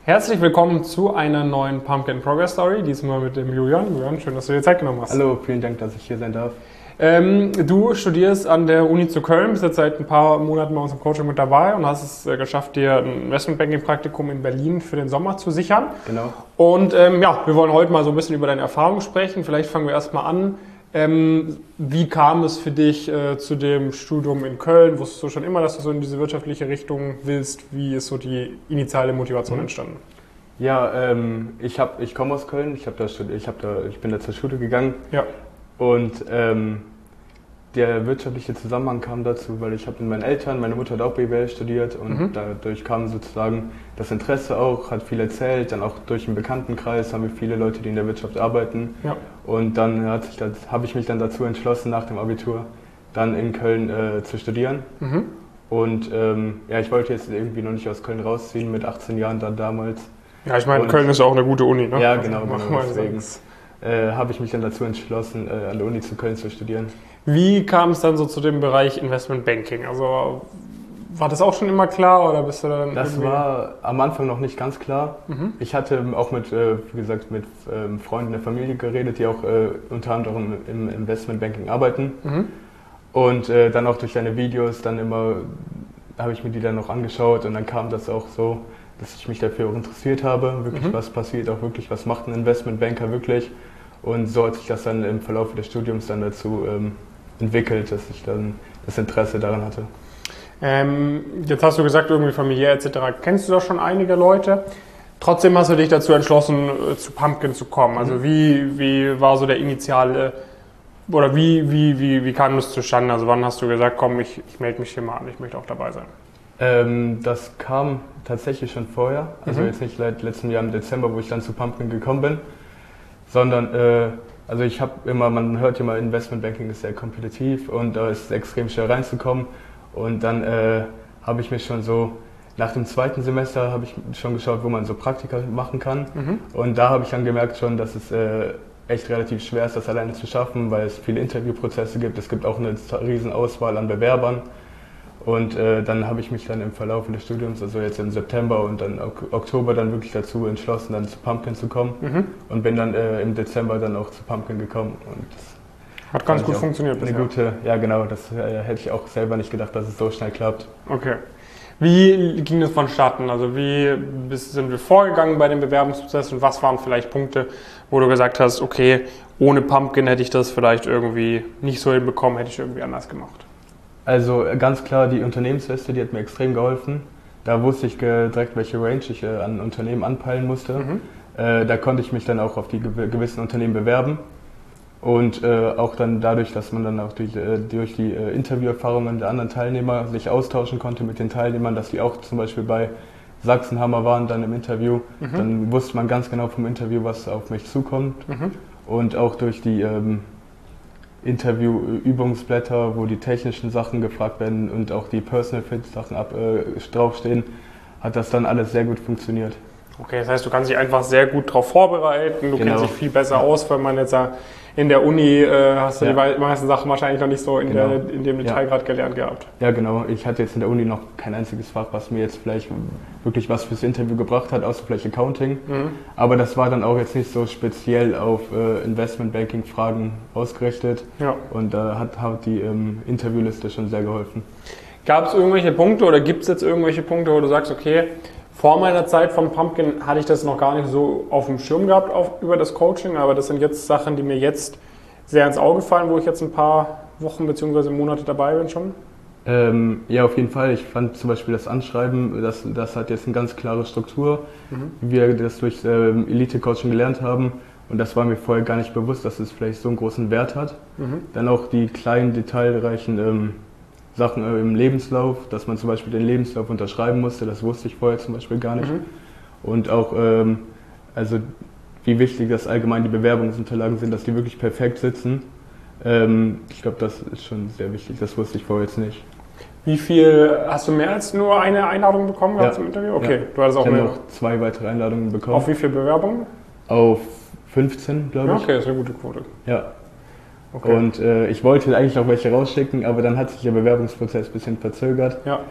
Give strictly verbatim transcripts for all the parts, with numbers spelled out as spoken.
Herzlich willkommen zu einer neuen Pumpkin Progress Story, diesmal mit dem Julian. Julian, schön, dass du dir Zeit genommen hast. Hallo, vielen Dank, dass ich hier sein darf. Ähm, du studierst an der Uni zu Köln, bist jetzt seit ein paar Monaten bei uns im Coaching mit dabei und hast es äh, geschafft, dir ein Investmentbanking-Praktikum in Berlin für den Sommer zu sichern. Genau. Und ähm, ja, wir wollen heute mal so ein bisschen über deine Erfahrungen sprechen. Vielleicht fangen wir erstmal an. Ähm, wie kam es für dich äh, zu dem Studium in Köln? Wusstest du schon immer, dass du so in diese wirtschaftliche Richtung willst? Wie ist so die initiale Motivation mhm. entstanden? Ja, ähm, ich, hab, ich komme aus Köln, ich, hab da, ich, hab da, ich bin da zur Schule gegangen. Ja. Und ähm, der wirtschaftliche Zusammenhang kam dazu, weil ich habe mit meinen Eltern, meine Mutter hat auch B W L studiert und mhm. dadurch kam sozusagen das Interesse auch, hat viel erzählt, dann auch durch den Bekanntenkreis haben wir viele Leute, die in der Wirtschaft arbeiten. Ja. Und dann hat sich das, habe ich mich dann dazu entschlossen, nach dem Abitur dann in Köln äh, zu studieren. Mhm. Und ähm, ja, ich wollte jetzt irgendwie noch nicht aus Köln rausziehen, mit achtzehn Jahren dann damals. Ja, ich meine, Köln ist auch eine gute Uni, ne? Ja, genau, genau deswegen äh, habe ich mich dann dazu entschlossen, äh, an der Uni zu Köln zu studieren. Wie kam es dann so zu dem Bereich Investment Banking? Also war das auch schon immer klar oder bist du dann Das irgendwie? War am Anfang noch nicht ganz klar. Mhm. Ich hatte auch mit, äh, wie gesagt, mit ähm, Freunden der Familie geredet, die auch äh, unter anderem im Investment Banking arbeiten. Mhm. Und äh, dann auch durch deine Videos, dann immer habe ich mir die dann noch angeschaut und dann kam das auch so, dass ich mich dafür auch interessiert habe, wirklich mhm. was passiert, auch wirklich was macht ein Investmentbanker wirklich. Und so hat sich das dann im Verlauf des Studiums dann dazu ähm, entwickelt, dass ich dann das Interesse daran hatte. Ähm, jetzt hast du gesagt, irgendwie familiär et cetera. Kennst du da schon einige Leute? Trotzdem hast du dich dazu entschlossen, zu Pumpkin zu kommen. Also mhm. wie, wie war so der initiale, oder wie, wie, wie, wie kam das zustande? Also wann hast du gesagt, komm, ich, ich melde mich hier mal an, ich möchte auch dabei sein? Ähm, das kam tatsächlich schon vorher, also mhm. jetzt nicht seit letztem Jahr im Dezember, wo ich dann zu Pumpkin gekommen bin, sondern äh, also ich habe immer, man hört ja mal, Investmentbanking ist sehr kompetitiv und da äh, ist es extrem schwer reinzukommen und dann äh, habe ich mich schon so, nach dem zweiten Semester habe ich schon geschaut, wo man so Praktika machen kann mhm. und da habe ich dann gemerkt schon, dass es äh, echt relativ schwer ist, das alleine zu schaffen, weil es viele Interviewprozesse gibt, es gibt auch eine riesen Auswahl an Bewerbern. Und äh, dann habe ich mich dann im Verlauf des Studiums, also jetzt im September und dann Oktober, dann wirklich dazu entschlossen, dann zu Pumpkin zu kommen. Mhm. Und bin dann äh, im Dezember dann auch zu Pumpkin gekommen. Und das hat ganz gut funktioniert eine bisher. Gute, ja genau, das äh, hätte ich auch selber nicht gedacht, dass es so schnell klappt. Okay. Wie ging es vonstatten? Also wie sind wir vorgegangen bei dem Bewerbungsprozess und was waren vielleicht Punkte, wo du gesagt hast, okay, ohne Pumpkin hätte ich das vielleicht irgendwie nicht so hinbekommen, hätte ich irgendwie anders gemacht? Also ganz klar, die Unternehmensliste, die hat mir extrem geholfen. Da wusste ich direkt, welche Range ich äh, an Unternehmen anpeilen musste. Mhm. Äh, da konnte ich mich dann auch auf die gewissen Unternehmen bewerben. Und äh, auch dann dadurch, dass man dann auch durch, äh, durch die äh, Interviewerfahrungen der anderen Teilnehmer sich austauschen konnte mit den Teilnehmern, dass die auch zum Beispiel bei Sachsenhammer waren dann im Interview, mhm. dann wusste man ganz genau vom Interview, was auf mich zukommt. Mhm. Und auch durch die ähm, Interview-Übungsblätter, wo die technischen Sachen gefragt werden und auch die Personal-Fit-Sachen ab, äh, draufstehen, hat das dann alles sehr gut funktioniert. Okay, das heißt, du kannst dich einfach sehr gut darauf vorbereiten, du genau. kennst dich viel besser aus, weil man jetzt in der Uni äh, hast du ja. die meisten Sachen wahrscheinlich noch nicht so in, genau. der, in dem Detail ja. gerade gelernt gehabt. Ja, genau. Ich hatte jetzt in der Uni noch kein einziges Fach, was mir jetzt vielleicht wirklich was fürs Interview gebracht hat, außer vielleicht Accounting. Mhm. Aber das war dann auch jetzt nicht so speziell auf äh, Investmentbanking-Fragen ausgerichtet. Ja. Und da äh, hat, hat die ähm, Interviewliste schon sehr geholfen. Gab es irgendwelche Punkte oder gibt es jetzt irgendwelche Punkte, wo du sagst, okay, vor meiner Zeit von Pumpkin hatte ich das noch gar nicht so auf dem Schirm gehabt auf, über das Coaching, aber das sind jetzt Sachen, die mir jetzt sehr ins Auge fallen, wo ich jetzt ein paar Wochen bzw. Monate dabei bin schon. Ähm, ja, auf jeden Fall. Ich fand zum Beispiel das Anschreiben, das, das hat jetzt eine ganz klare Struktur, mhm. wie wir das durch ähm, Elite-Coaching gelernt haben. Und das war mir vorher gar nicht bewusst, dass es vielleicht so einen großen Wert hat. Mhm. Dann auch die kleinen, detailreichen ähm, Sachen im Lebenslauf, dass man zum Beispiel den Lebenslauf unterschreiben musste, das wusste ich vorher zum Beispiel gar nicht. Mhm. Und auch, ähm, also wie wichtig das allgemein die Bewerbungsunterlagen sind, dass die wirklich perfekt sitzen. Ähm, ich glaube, das ist schon sehr wichtig, das wusste ich vorher jetzt nicht. Wie viel, hast du mehr als nur eine Einladung bekommen ja. zum Interview? Okay, ja. Du hattest auch ich mehr. Ich habe noch zwei weitere Einladungen bekommen. Auf wie viele Bewerbungen? Auf fünfzehn, glaube ich. Okay, das ist eine gute Quote. Ja. Okay. Und äh, ich wollte eigentlich auch welche rausschicken, aber dann hat sich der Bewerbungsprozess ein bisschen verzögert. Ja.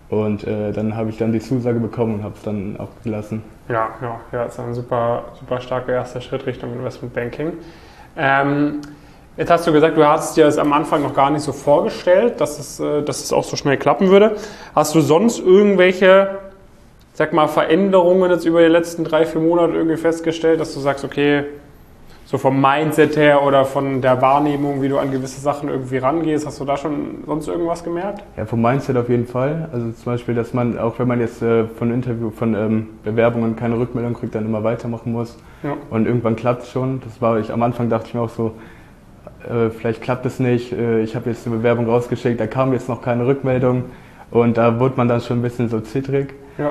Und äh, dann habe ich dann die Zusage bekommen und habe es dann auch gelassen. Ja, ja, ja, ist ein super, super starker erster Schritt Richtung Investmentbanking. Ähm, jetzt hast du gesagt, du hast dir das am Anfang noch gar nicht so vorgestellt, dass es, äh, dass es auch so schnell klappen würde. Hast du sonst irgendwelche, sag mal, Veränderungen jetzt über die letzten drei, vier Monate irgendwie festgestellt, dass du sagst, okay, so vom Mindset her oder von der Wahrnehmung, wie du an gewisse Sachen irgendwie rangehst, hast du da schon sonst irgendwas gemerkt? Ja, vom Mindset auf jeden Fall. Also zum Beispiel, dass man, auch wenn man jetzt äh, von Interview, von ähm, Bewerbungen keine Rückmeldung kriegt, dann immer weitermachen muss. Ja. Und irgendwann klappt es schon. Das war ich, am Anfang dachte ich mir auch so, äh, vielleicht klappt es nicht. Äh, ich habe jetzt eine Bewerbung rausgeschickt, da kam jetzt noch keine Rückmeldung. Und da wurde man dann schon ein bisschen so zittrig. Ja.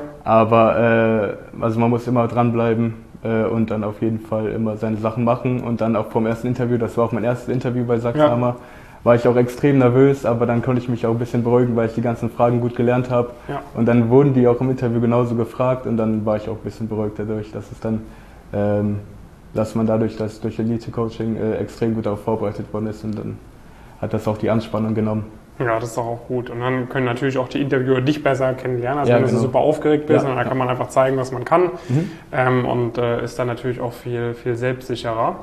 Aber äh, also man muss immer dranbleiben. Und dann auf jeden Fall immer seine Sachen machen und dann auch vom ersten Interview, das war auch mein erstes Interview bei Sachs-Hammer, ja. war ich auch extrem nervös, aber dann konnte ich mich auch ein bisschen beruhigen, weil ich die ganzen Fragen gut gelernt habe. Ja. Und dann wurden die auch im Interview genauso gefragt und dann war ich auch ein bisschen beruhigt dadurch, dass es dann, ähm, dass man dadurch, dass durch Elite-Coaching äh, extrem gut darauf vorbereitet worden ist und dann hat das auch die Anspannung genommen. Ja, das ist doch auch gut. Und dann können natürlich auch die Interviewer dich besser kennenlernen. Also ja, wenn genau. du super aufgeregt bist, ja, und dann ja. kann man einfach zeigen, was man kann. Mhm. Ähm, und äh, ist dann natürlich auch viel, viel selbstsicherer.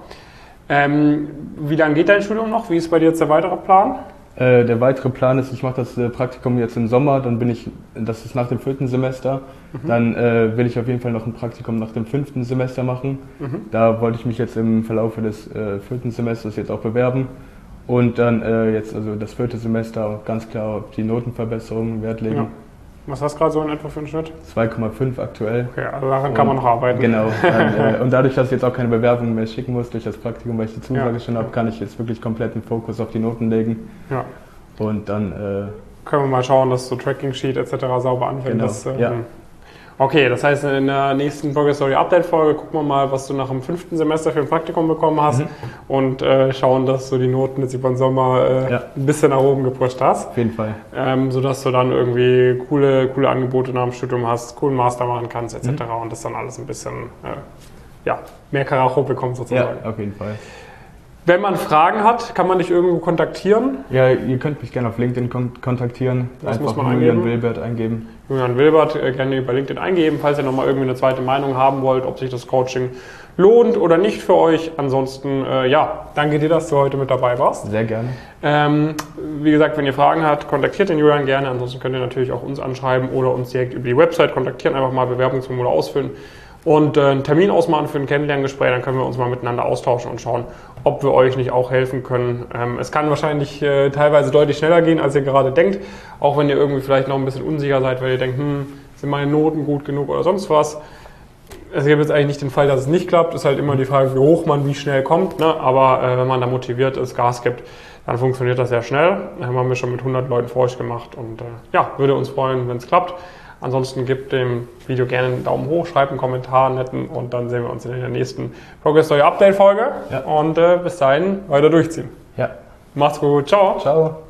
Ähm, wie lange geht dein Studium noch? Wie ist bei dir jetzt der weitere Plan? Äh, der weitere Plan ist, ich mache das äh, Praktikum jetzt im Sommer, dann bin ich, das ist nach dem vierten Semester. Mhm. Dann äh, will ich auf jeden Fall noch ein Praktikum nach dem fünften Semester machen. Mhm. Da wollte ich mich jetzt im Verlauf des äh, vierten Semesters jetzt auch bewerben. Und dann äh, jetzt also das vierte Semester ganz klar auf die Notenverbesserung Wert legen. Ja. Was hast du gerade so in etwa für einen Schnitt? zwei Komma fünf aktuell. Okay, also daran kann man noch arbeiten. Genau. Dann, äh, und dadurch, dass ich jetzt auch keine Bewerbung mehr schicken muss durch das Praktikum, weil ich die Zusage ja. schon habe, kann ich jetzt wirklich komplett den Fokus auf die Noten legen. Ja. Und dann äh, können wir mal schauen, dass so Tracking-Sheet et cetera sauber anwendest. Genau. Ja. Okay, das heißt, in der nächsten Progress Story Update Folge gucken wir mal, was du nach dem fünften Semester für ein Praktikum bekommen hast, mhm. und äh, schauen, dass du die Noten jetzt über den Sommer äh, ja. ein bisschen nach oben gepusht hast. Auf jeden Fall. Ähm, sodass du dann irgendwie coole, coole Angebote nach dem Studium hast, coolen Master machen kannst et cetera. Mhm. Und das dann alles ein bisschen äh, ja, mehr Karacho bekommt sozusagen. Ja, auf jeden Fall. Wenn man Fragen hat, kann man dich irgendwo kontaktieren? Ja, ihr könnt mich gerne auf LinkedIn kon- kontaktieren. Was Einfach muss man Julian eingeben? Wilbert eingeben. Julian Wilbert äh, gerne über LinkedIn eingeben, falls ihr nochmal irgendwie eine zweite Meinung haben wollt, ob sich das Coaching lohnt oder nicht für euch. Ansonsten, äh, ja, danke dir, dass du heute mit dabei warst. Sehr gerne. Ähm, wie gesagt, wenn ihr Fragen habt, kontaktiert den Julian gerne. Ansonsten könnt ihr natürlich auch uns anschreiben oder uns direkt über die Website kontaktieren. Einfach mal Bewerbungsformular ausfüllen und äh, einen Termin ausmachen für ein Kennenlerngespräch. Dann können wir uns mal miteinander austauschen und schauen, ob wir euch nicht auch helfen können. Ähm, es kann wahrscheinlich äh, teilweise deutlich schneller gehen, als ihr gerade denkt. Auch wenn ihr irgendwie vielleicht noch ein bisschen unsicher seid, weil ihr denkt, hm, sind meine Noten gut genug oder sonst was. Es gibt jetzt eigentlich nicht den Fall, dass es nicht klappt. Es ist halt immer die Frage, wie hoch man wie schnell kommt. Ne? Aber äh, wenn man da motiviert ist, Gas gibt, dann funktioniert das sehr schnell. Das haben wir schon mit hundert Leuten vor euch gemacht. Und äh, ja, würde uns freuen, wenn es klappt. Ansonsten gebt dem Video gerne einen Daumen hoch, schreibt einen Kommentar, einen netten, und dann sehen wir uns in der nächsten Progress Story Update Folge. Ja. Und äh, bis dahin weiter durchziehen. Ja. Macht's gut. Ciao. Ciao.